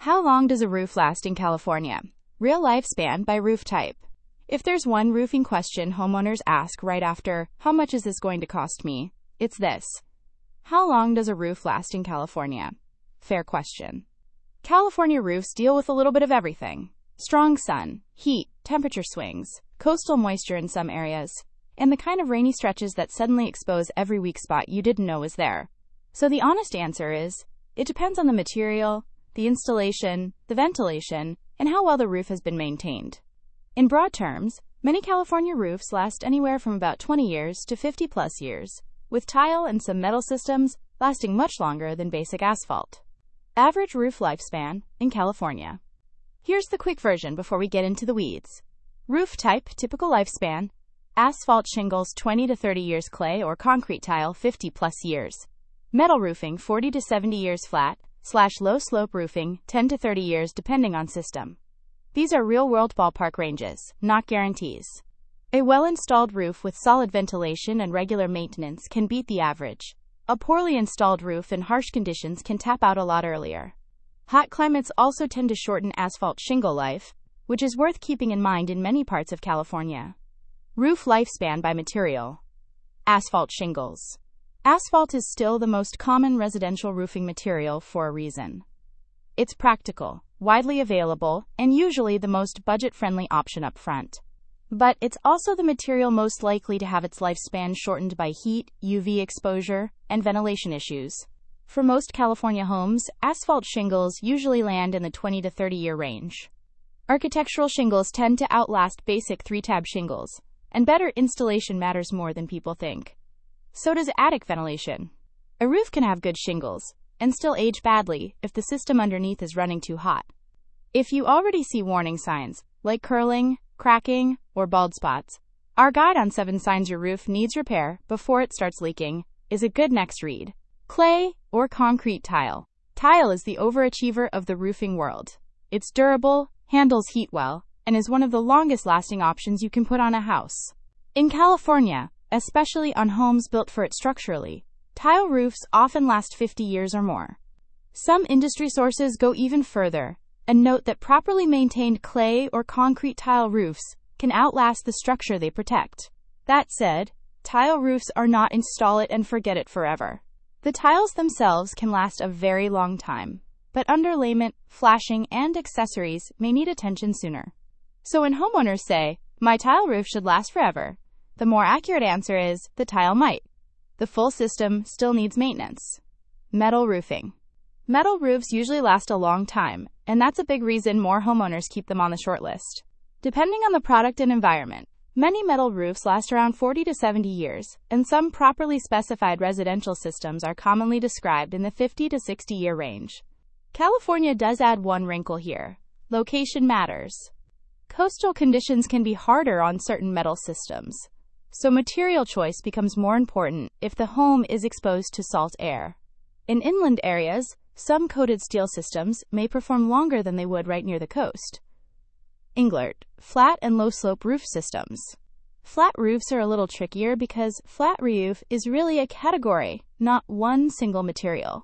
How long does a roof last in California? Real lifespan by roof type. If there's one roofing question homeowners ask right after, "How much is this going to cost me?" it's this. How long does a roof last in California? Fair question. California roofs deal with a little bit of everything. Strong sun, heat, temperature swings, coastal moisture in some areas, and the kind of rainy stretches that suddenly expose every weak spot you didn't know was there. So the honest answer is, it depends on the material, the installation, the ventilation, and how well the roof has been maintained. In broad terms, many California roofs last anywhere from about 20 years to 50 plus years, with tile and some metal systems lasting much longer than basic asphalt. Average roof lifespan in California. Here's the quick version before we get into the weeds. Roof type, typical lifespan: asphalt shingles 20 to 30 years, clay or concrete tile 50 plus years. Metal roofing 40 to 70 years, flat/low slope roofing 10 to 30 years depending on system. These are real-world ballpark ranges, not guarantees. A well-installed roof with solid ventilation and regular maintenance can beat the average. A poorly installed roof in harsh conditions can tap out a lot earlier. Hot climates also tend to shorten asphalt shingle life, which is worth keeping in mind in many parts of California. Roof lifespan by material. Asphalt shingles. Asphalt is still the most common residential roofing material for a reason. It's practical, widely available, and usually the most budget-friendly option up front. But it's also the material most likely to have its lifespan shortened by heat, UV exposure, and ventilation issues. For most California homes, asphalt shingles usually land in the 20 to 30-year range. Architectural shingles tend to outlast basic 3-tab shingles, and better installation matters more than people think. So does attic ventilation. A roof can have good shingles and still age badly if the system underneath is running too hot. If you already see warning signs, like curling, cracking, or bald spots, our guide on 7 signs your roof needs repair before it starts leaking is a good next read. Clay or concrete tile. Tile is the overachiever of the roofing world. It's durable, handles heat well, and is one of the longest-lasting options you can put on a house. In California, especially on homes built for it structurally, tile roofs often last 50 years or more. Some industry sources go even further and note that properly maintained clay or concrete tile roofs can outlast the structure they protect. That said, tile roofs are not install it and forget it forever. The tiles themselves can last a very long time, but underlayment, flashing, and accessories may need attention sooner. So when homeowners say, "My tile roof should last forever," the more accurate answer is, the tile might. The full system still needs maintenance. Metal roofing. Metal roofs usually last a long time, and that's a big reason more homeowners keep them on the short list. Depending on the product and environment, many metal roofs last around 40 to 70 years, and some properly specified residential systems are commonly described in the 50 to 60-year range. California does add one wrinkle here. Location matters. Coastal conditions can be harder on certain metal systems, so material choice becomes more important if the home is exposed to salt air. In inland areas, some coated steel systems may perform longer than they would right near the coast. Englert, flat and low-slope roof systems. Flat roofs are a little trickier because flat roof is really a category, not one single material.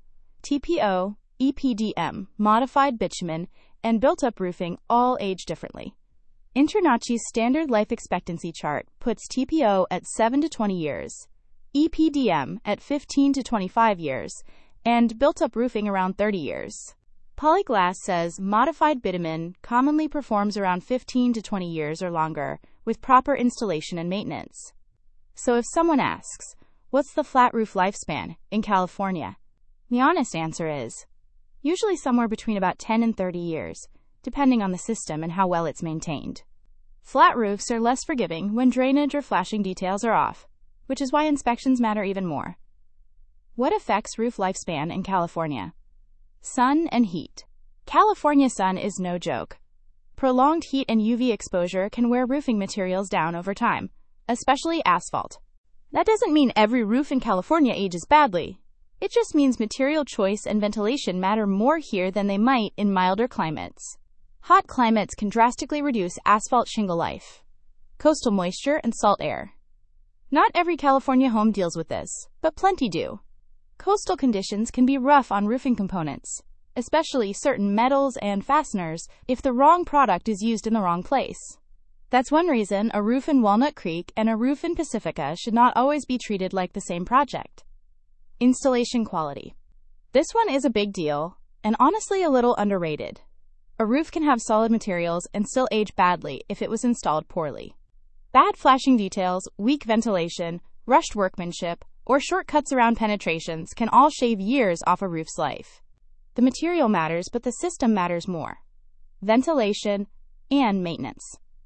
TPO, EPDM, modified bitumen, and built-up roofing all age differently. InterNACHI's standard life expectancy chart puts TPO at 7 to 20 years, EPDM at 15 to 25 years, and built-up roofing around 30 years. Polyglass says modified bitumen commonly performs around 15 to 20 years or longer, with proper installation and maintenance. So if someone asks, what's the flat roof lifespan in California? The honest answer is, usually somewhere between about 10 and 30 years, depending on the system and how well it's maintained. Flat roofs are less forgiving when drainage or flashing details are off, which is why inspections matter even more. What affects roof lifespan in California? Sun and heat. California sun is no joke. Prolonged heat and UV exposure can wear roofing materials down over time, especially asphalt. That doesn't mean every roof in California ages badly. It just means material choice and ventilation matter more here than they might in milder climates. Hot climates can drastically reduce asphalt shingle life. Coastal moisture and salt air. Not every California home deals with this, but plenty do. Coastal conditions can be rough on roofing components. especially certain metals and fasteners, if the wrong product is used in the wrong place. That's one reason a roof in Walnut Creek and a roof in Pacifica should not always be treated like the same project. Installation quality. This one is a big deal, and honestly a little underrated. A roof can have solid materials and still age badly if it was installed poorly. Bad flashing details, weak ventilation, rushed workmanship, or shortcuts around penetrations can all shave years off a roof's life. The material matters, but the system matters more. Ventilation and maintenance.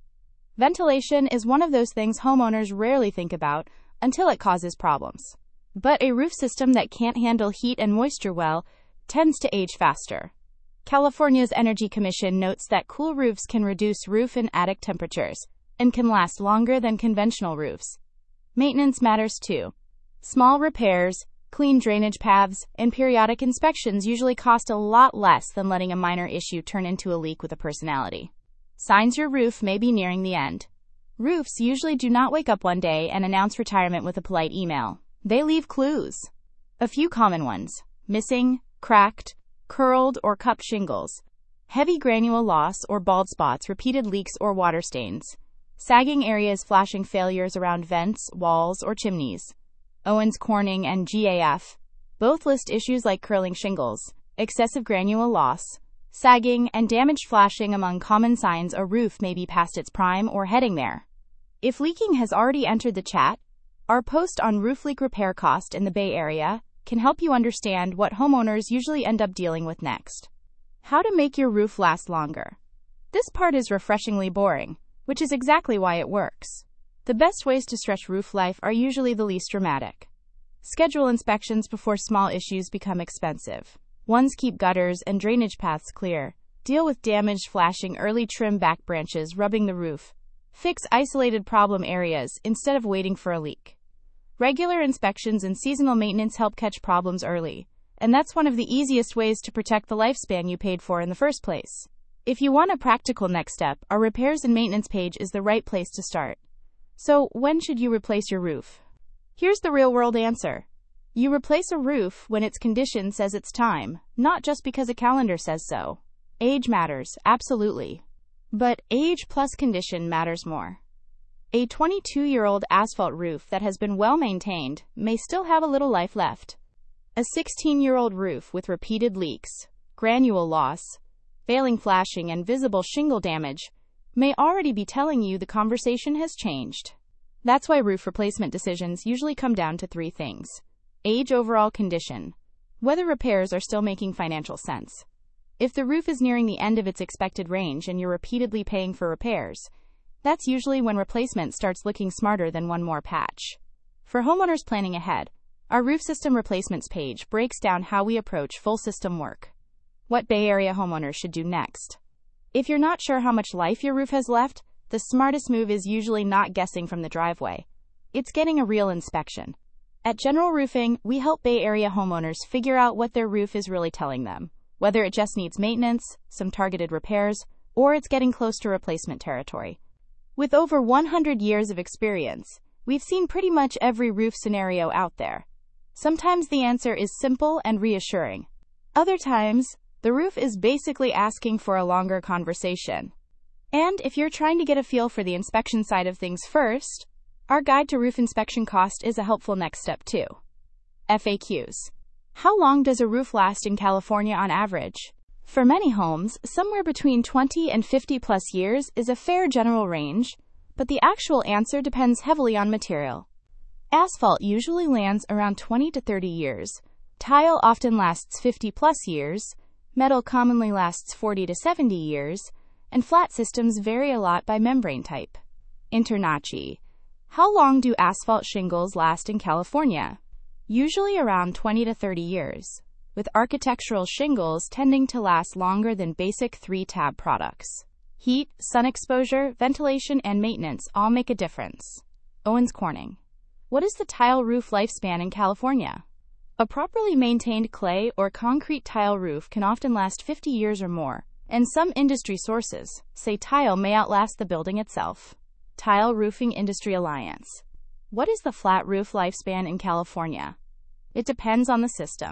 Ventilation is one of those things homeowners rarely think about until it causes problems. But a roof system that can't handle heat and moisture well tends to age faster. California's Energy Commission notes that cool roofs can reduce roof and attic temperatures and can last longer than conventional roofs. Maintenance matters too. Small repairs, clean drainage paths, and periodic inspections usually cost a lot less than letting a minor issue turn into a leak with a personality. Signs your roof may be nearing the end. Roofs usually do not wake up one day and announce retirement with a polite email. They leave clues. A few common ones: missing, cracked, curled or cupped shingles, heavy granule loss or bald spots, repeated leaks or water stains, sagging areas, flashing failures around vents, walls, or chimneys. Owens Corning and GAF both list issues like curling shingles, excessive granule loss, sagging, and damaged flashing among common signs a roof may be past its prime or heading there. If leaking has already entered the chat, our post on roof leak repair cost in the Bay Area can help you understand what homeowners usually end up dealing with next. How to make your roof last longer. This part is refreshingly boring, which is exactly why it works. The best ways to stretch roof life are usually the least dramatic. Schedule inspections before small issues become expensive. Ones keep gutters and drainage paths clear. Deal with damaged flashing early, trim back branches rubbing the roof. Fix isolated problem areas instead of waiting for a leak. Regular inspections and seasonal maintenance help catch problems early, and that's one of the easiest ways to protect the lifespan you paid for in the first place. If you want a practical next step, our repairs and maintenance page is the right place to start. So, when should you replace your roof? Here's the real-world answer. You replace a roof when its condition says it's time, not just because a calendar says so. Age matters, absolutely. But age plus condition matters more. A 22-year-old asphalt roof that has been well maintained may still have a little life left. A 16-year-old roof with repeated leaks, granule loss, failing flashing, and visible shingle damage may already be telling you the conversation has changed. That's why roof replacement decisions usually come down to three things. Age, overall condition, whether repairs are still making financial sense. If the roof is nearing the end of its expected range and you're repeatedly paying for repairs, that's usually when replacement starts looking smarter than one more patch. For homeowners planning ahead, our roof system replacements page breaks down how we approach full system work. What Bay Area homeowners should do next. If you're not sure how much life your roof has left, the smartest move is usually not guessing from the driveway. It's getting a real inspection. At General Roofing, we help Bay Area homeowners figure out what their roof is really telling them, whether it just needs maintenance, some targeted repairs, or it's getting close to replacement territory. With over 100 years of experience, we've seen pretty much every roof scenario out there. Sometimes the answer is simple and reassuring. Other times, the roof is basically asking for a longer conversation. And if you're trying to get a feel for the inspection side of things first, our guide to roof inspection cost is a helpful next step too. FAQs. How long does a roof last in California on average? For many homes, somewhere between 20 and 50 plus years is a fair general range, but the actual answer depends heavily on material. Asphalt usually lands around 20 to 30 years. Tile often lasts 50 plus years. Metal commonly lasts 40 to 70 years, and flat systems vary a lot by membrane type. Internachi. How long do asphalt shingles last in California? Usually around 20 to 30 years, with architectural shingles tending to last longer than basic 3-tab products. Heat, sun exposure, ventilation, and maintenance all make a difference. Owens Corning. What is the tile roof lifespan in California? A properly maintained clay or concrete tile roof can often last 50 years or more, and some industry sources say tile may outlast the building itself. Tile Roofing Industry Alliance. What is the flat roof lifespan in California? It depends on the system.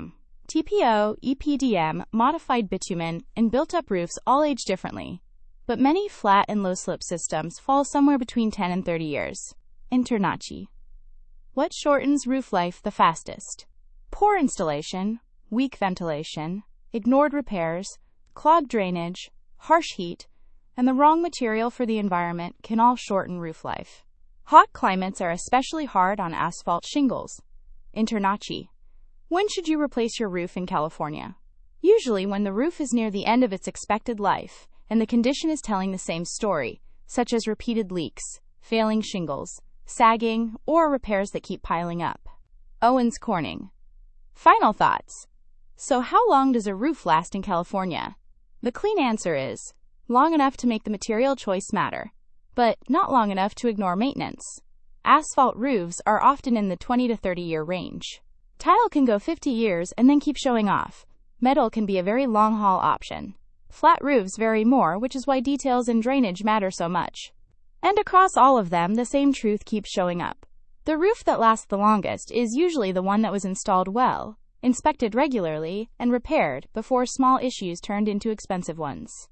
TPO, EPDM, modified bitumen, and built-up roofs all age differently, but many flat and low-slope systems fall somewhere between 10 and 30 years. InterNACHI. What shortens roof life the fastest? Poor installation, weak ventilation, ignored repairs, clogged drainage, harsh heat, and the wrong material for the environment can all shorten roof life. Hot climates are especially hard on asphalt shingles. InterNACHI. When should you replace your roof in California? Usually when the roof is near the end of its expected life and the condition is telling the same story, such as repeated leaks, failing shingles, sagging, or repairs that keep piling up. Owens Corning. Final thoughts. So how long does a roof last in California? The clean answer is long enough to make the material choice matter, but not long enough to ignore maintenance. Asphalt roofs are often in the 20 to 30-year range. Tile can go 50 years and then keep showing off. Metal can be a very long-haul option. Flat roofs vary more, which is why details in drainage matter so much. And across all of them, the same truth keeps showing up. The roof that lasts the longest is usually the one that was installed well, inspected regularly, and repaired before small issues turned into expensive ones.